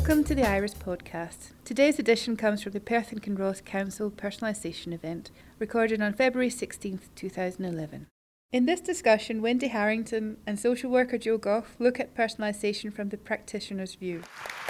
Welcome to the Iris podcast. Today's edition comes from the Perth and Kinross Council Personalisation event, recorded on February 16th, 2011. In this discussion, Wendy Harrington and social worker Joe Goff look at personalisation from the practitioner's view.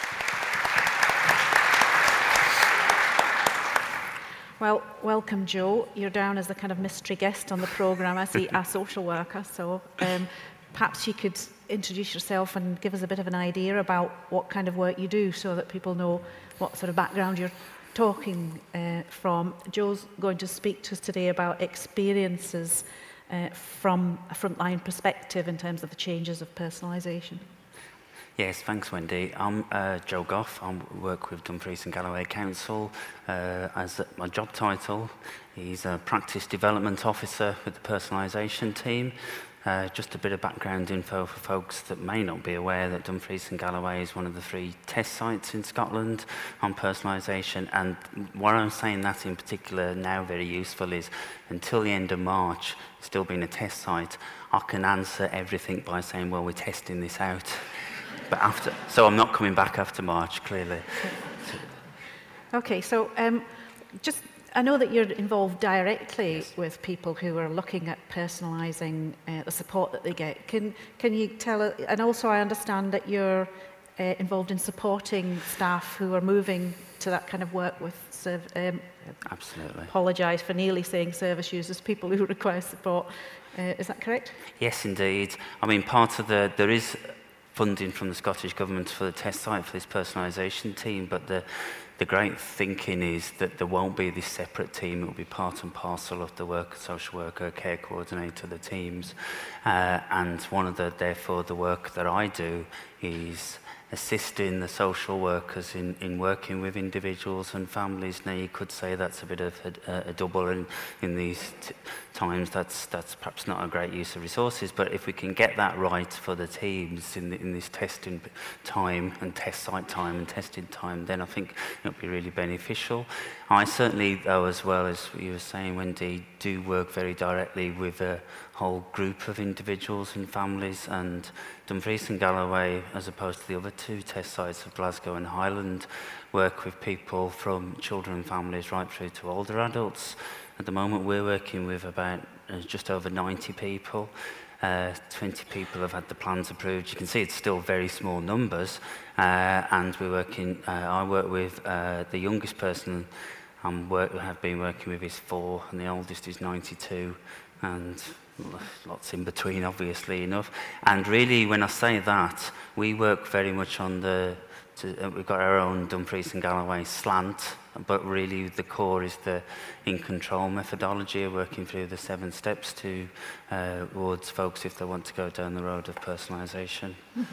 Well, welcome, Joe. You're down as the kind of mystery guest on the programme. I see a social worker, so perhaps you could introduce yourself and give us a bit of an idea about what kind of work you do so that people know what sort of background you're talking from. Joe's going to speak to us today about experiences from a frontline perspective in terms of the changes of personalisation. Yes, thanks, Wendy. I'm Joe Goff. I work with Dumfries and Galloway Council as my job title. He's a practice development officer with the personalisation team. Just a bit of background info for folks that may not be aware that Dumfries and Galloway is one of the 3 test sites in Scotland on personalisation. And why I'm saying that in particular now very useful is until the end of March, still being a test site, I can answer everything by saying, well, we're testing this out. But so I'm not coming back after March, clearly. Okay, so I know that you're involved directly with people who are looking at personalising the support that they get. Can you tell us, and also I understand that you're involved in supporting staff who are moving to that kind of work with Absolutely. Apologise for nearly saying service users, people who require support. Is that correct? Yes, indeed. I mean, part of there is funding from the Scottish Government for the test site for this personalisation team, but the great thinking is that there won't be this separate team. It will be part and parcel of the work, social worker, care coordinator, the teams. And therefore the work that I do is assisting the social workers in working with individuals and families. Now, you could say that's a bit of a double in these times. That's perhaps not a great use of resources, but if we can get that right for the teams in this testing time and test site time and testing time, then I think it'll be really beneficial. I certainly, though, as well as you were saying, Wendy, do work very directly with a whole group of individuals and families, and Dumfries and Galloway, as opposed to the other 2 test sites of Glasgow and Highland, work with people from children and families right through to older adults. At the moment, we're working with about just over 90 people. 20 people have had the plans approved. You can see it's still very small numbers, and I work with the youngest person have been working with is 4, and the oldest is 92, and lots in between, obviously enough. And really, when I say that, we work very much on we've got our own Dumfries and Galloway slant, but really the core is the in-control methodology of working through the 7 steps towards folks if they want to go down the road of personalisation.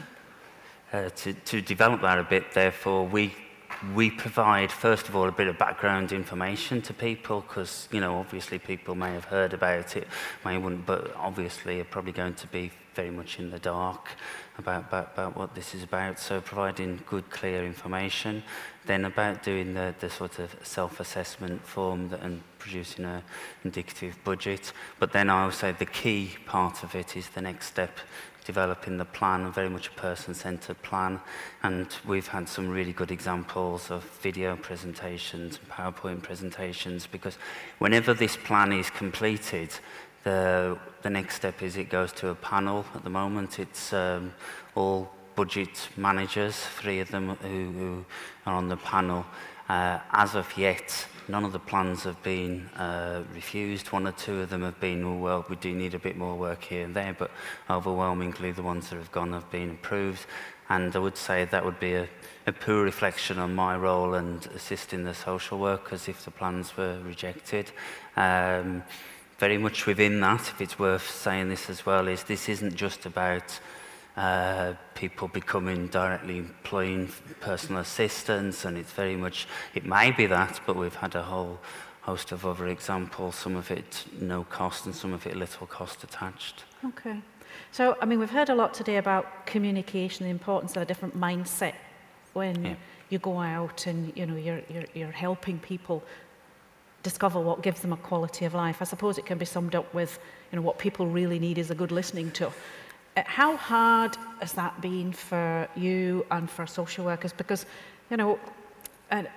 To develop that a bit, therefore, we provide, first of all, a bit of background information to people because, obviously people may have heard about it, may wouldn't, but obviously are probably going to be very much in the dark about what this is about. So providing good, clear information, then about doing the sort of self-assessment form and producing an indicative budget. But then I would say the key part of it is the next step, developing the plan, very much a person-centred plan. And we've had some really good examples of video presentations and PowerPoint presentations, because whenever this plan is completed, the next step is it goes to a panel. At the moment, it's all budget managers, 3 of them who are on the panel. As of yet, none of the plans have been refused. 1 or 2 of them have been, oh, well, we do need a bit more work here and there, but overwhelmingly the ones that have gone have been approved. And I would say that would be a poor reflection on my role and assisting the social workers if the plans were rejected. Very much within that, if it's worth saying this as well, is this isn't just about people becoming directly employing personal assistants, and it's very much, it may be that, but we've had a whole host of other examples, some of it no cost and some of it little cost attached. Okay. So, I mean, we've heard a lot today about communication, the importance of a different mindset when you go out and, you're helping people discover what gives them a quality of life. I suppose it can be summed up with, what people really need is a good listening to. How hard has that been for you and for social workers? Because You know, and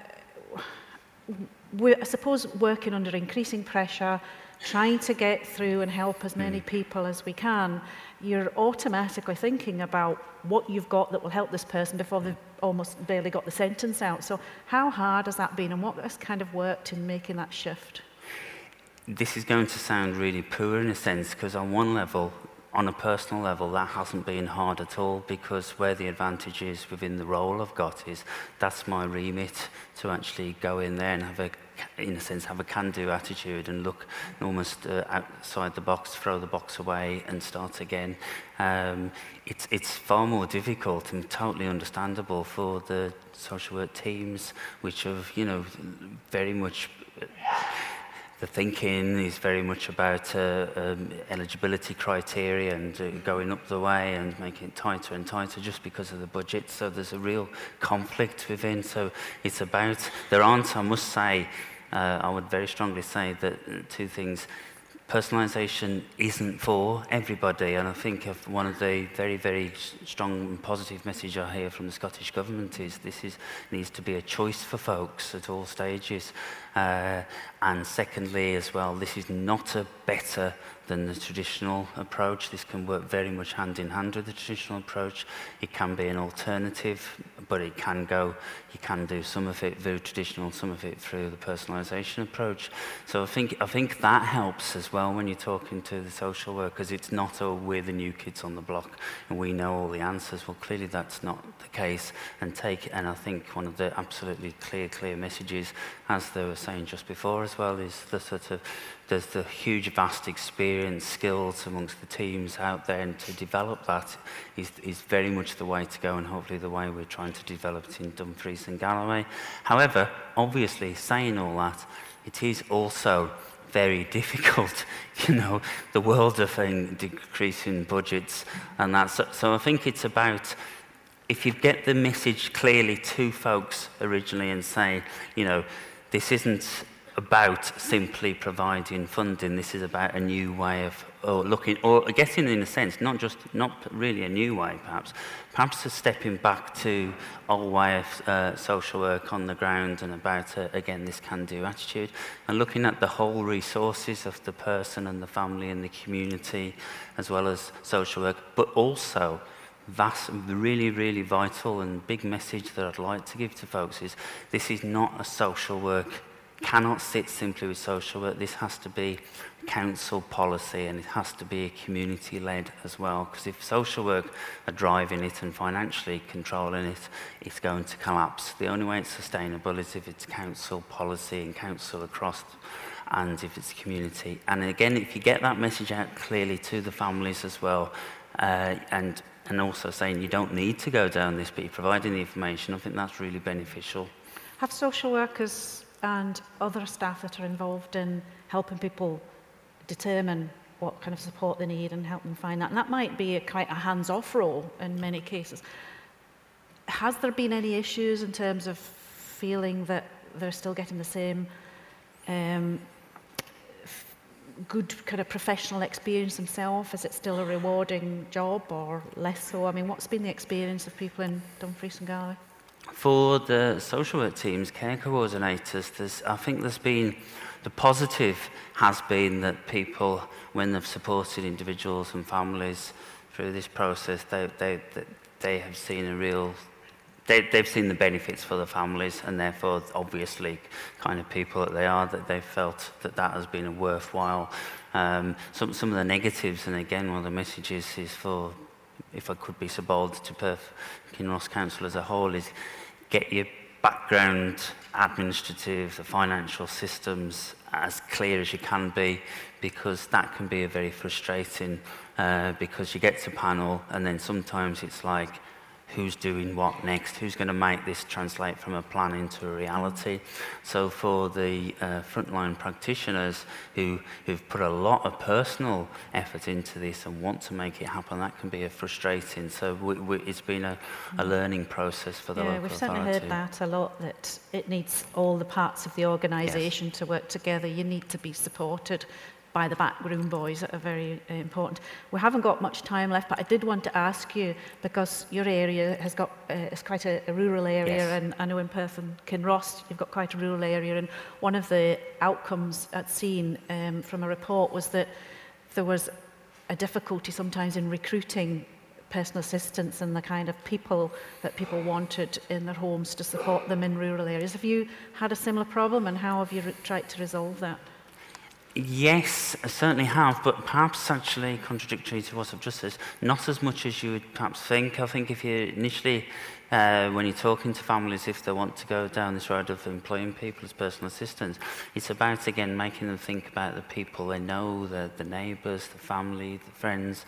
I suppose working under increasing pressure, trying to get through and help as many people as we can, you're automatically thinking about what you've got that will help this person before they've almost barely got the sentence out. So how hard has that been, and what has kind of worked in making that shift? This is going to sound really poor in a sense, because on one level, on a personal level, that hasn't been hard at all, because where the advantage is within the role I've got is that's my remit to actually go in there and have a can-do attitude and look almost outside the box, throw the box away and start again. It's far more difficult and totally understandable for the social work teams, which have, very much... The thinking is very much about eligibility criteria and going up the way and making it tighter and tighter just because of the budget. So there's a real conflict within. So it's about, I must say, I would very strongly say that two things. Personalisation isn't for everybody, and I think one of the very, very strong and positive message I hear from the Scottish Government is needs to be a choice for folks at all stages. And secondly, as well, this is not a better than the traditional approach. This can work very much hand in hand with the traditional approach. It can be an alternative, but you can do some of it through traditional, some of it through the personalisation approach. So I think that helps as well when you're talking to the social workers. It's not, oh, we're the new kids on the block and we know all the answers. Well, clearly that's not the case. And I think one of the absolutely clear messages, as they were saying just before as well, is there's the huge, vast experience, skills amongst the teams out there, and to develop that is very much the way to go, and hopefully the way we're trying to develop it in Dumfries and Galloway. However, obviously, saying all that, it is also very difficult, the world of decreasing budgets and that. So I think it's about, if you get the message clearly to folks originally and say, this isn't about simply providing funding, this is about a new way of looking, or getting, in a sense, not really a new way, perhaps a stepping back to old way of social work on the ground, and about, again, this can-do attitude, and looking at the whole resources of the person and the family and the community, as well as social work, but also that's really, really vital and big message that I'd like to give to folks is this is not a social work, cannot sit simply with social work. This has to be council policy, and it has to be community-led as well, because if social work are driving it and financially controlling it, it's going to collapse. The only way it's sustainable is if it's council policy and council across, and if it's community. And again, if you get that message out clearly to the families as well, and also saying you don't need to go down this, but you're providing the information, I think that's really beneficial. Have social workers and other staff that are involved in helping people determine what kind of support they need and help them find that, and that might be quite a hands-off role in many cases. Has there been any issues in terms of feeling that they're still getting the same good kind of professional experience themselves? Is it still a rewarding job or less so? I mean, what's been the experience of people in Dumfries and Galloway? For the social work teams, care coordinators, I think there's been, the positive has been that people, when they've supported individuals and families through this process, they have seen a real, they've seen the benefits for the families, and therefore, obviously, kind of people that they are, that they've felt that has been a worthwhile. Some of the negatives, and again, one of the messages is for, if I could be so bold, to Perth Kinross Council as a whole, is get your background, administrative, the financial systems as clear as you can be, because that can be a very frustrating, because you get to panel and then sometimes it's like, who's doing what next, who's going to make this translate from a plan into a reality. So for the frontline practitioners who've put a lot of personal effort into this and want to make it happen, that can be a frustrating. So it's been a learning process for the local authority. Yeah, we've certainly heard that a lot, that it needs all the parts of the organisation to work together. You need to be supported by the backroom boys that are very important. We haven't got much time left, but I did want to ask you, because your area has got, it's quite a rural area, yes. And I know in Perth and Kinross you've got quite a rural area, and one of the outcomes I'd seen from a report was that there was a difficulty sometimes in recruiting personal assistants and the kind of people that people wanted in their homes to support them in rural areas. Have you had a similar problem, and how have you tried to resolve that? Yes, I certainly have, but perhaps actually contradictory to what I've just said, not as much as you would perhaps think. I think if you initially, when you're talking to families, if they want to go down this road of employing people as personal assistants, it's about, again, making them think about the people they know, the neighbours, the family, the friends.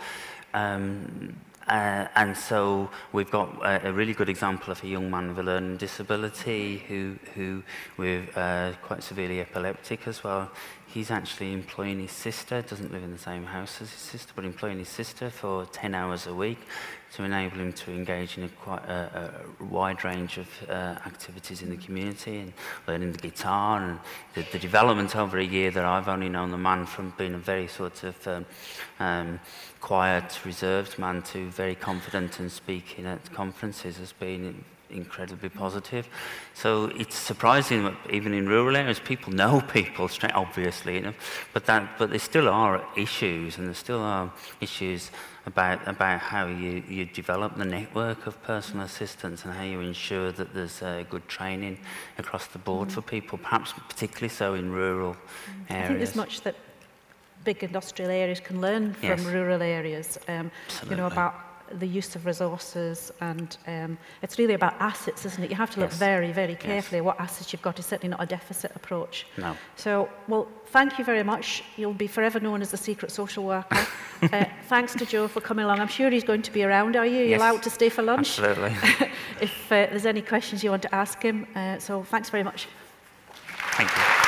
And so we've got a really good example of a young man with a learning disability who with quite severely epileptic as well. He's actually employing his sister, doesn't live in the same house as his sister, but employing his sister for 10 hours a week to enable him to engage in quite a wide range of activities in the community, and learning the guitar, and the development over a year that I've only known the man from being a very sort of quiet, reserved man to very confident and speaking at conferences has been incredibly positive. So it's surprising that even in rural areas, people know people, straight obviously, you know, but there still are issues, and there still are issues about how you develop the network of personal assistants and how you ensure that there's good training across the board for people, perhaps particularly so in rural areas. I think there's much that big industrial areas can learn from rural areas, you know, about the use of resources, and it's really about assets, isn't it? You have to look very, very carefully at what assets you've got. It's certainly not a deficit approach. No. So, well, thank you very much. You'll be forever known as the secret social worker. Thanks to Joe for coming along. I'm sure he's going to be around, are you? You're allowed to stay for lunch? Absolutely. If there's any questions you want to ask him. So thanks very much. Thank you.